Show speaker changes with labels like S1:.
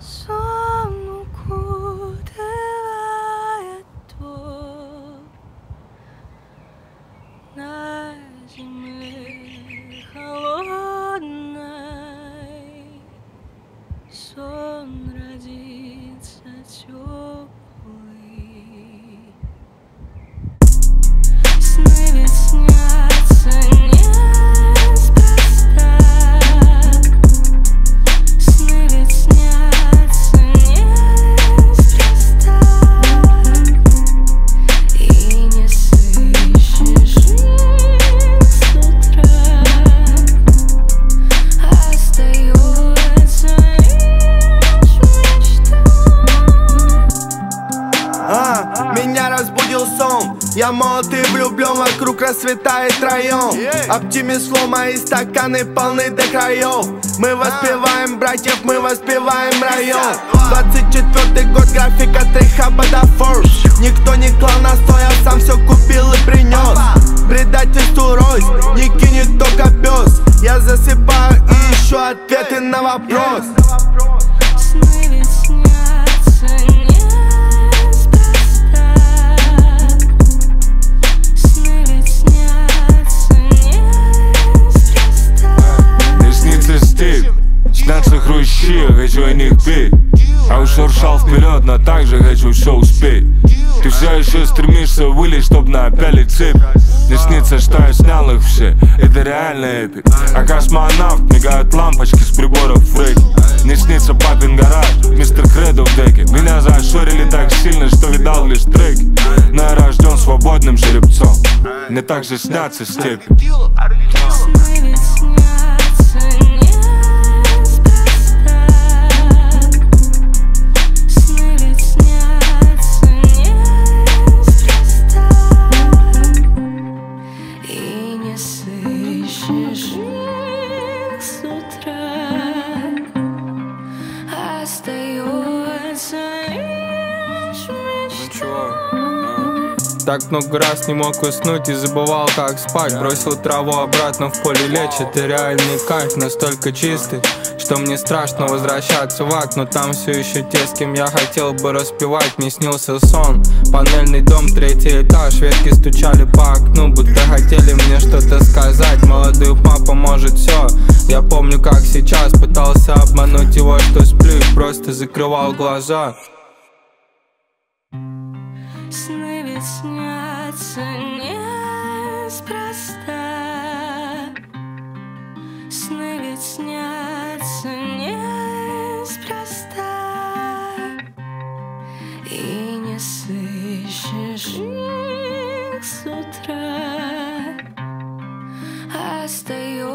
S1: сон укутывает на земле холодной. Сон родится теплый. Сны ведь снятся неспроста. Сны ведь снятся неспроста. И не сыщешь их с утра. Остается лишь мечта.
S2: Меня разбудил сон. Я молод и влюблен, вокруг расцветает район. Оптимисло, мои стаканы полны до краев. Мы воспеваем братьев, мы воспеваем район. 24-й год, график от Рехаба до Форс. Никто не клал на стой, я сам все купил и принес. Предательству рось, не кинет только пес. Я засыпаю и ищу ответы на вопрос.
S1: Сны ведь снятся неспроста. Сны ведь снятся неспроста.
S3: Мне снится степь, снятся хрущи, я хочу о них петь. А уж шуршал вперед, но также хочу все успеть. Ты все еще стремишься вылезть, чтоб напялить цепь. Мне снится, что я снял их все, это реально эпик. А космонавт, мигают лампочки с приборов фрейк. Мне снится папин гараж, мистер Кредо в деке. Меня зашорили так сильно, что видал лишь треки. Но я рожден свободным жеребцом, мне также снятся степи.
S1: Сны ведь снятся неспроста. Сны ведь снятся неспроста. И не сыщешь их с утра. Остается лишь мечта.
S4: Так много раз не мог уснуть и забывал, как спать. Бросил траву обратно в поле лечь. Это реальный кайф, настолько чистый, что мне страшно возвращаться в ад. Но там все еще те, с кем я хотел бы распевать. Мне снился сон, панельный дом, 3-й этаж. Ветки стучали по окну, будто хотели мне что-то сказать. Молодой папа может все. Я помню, как сейчас пытался обмануть его, что сплю, и просто закрывал глаза.
S1: Сны ведь снятся неспроста. Сны ведь снятся неспроста. И не сыщешь их с утра. Остается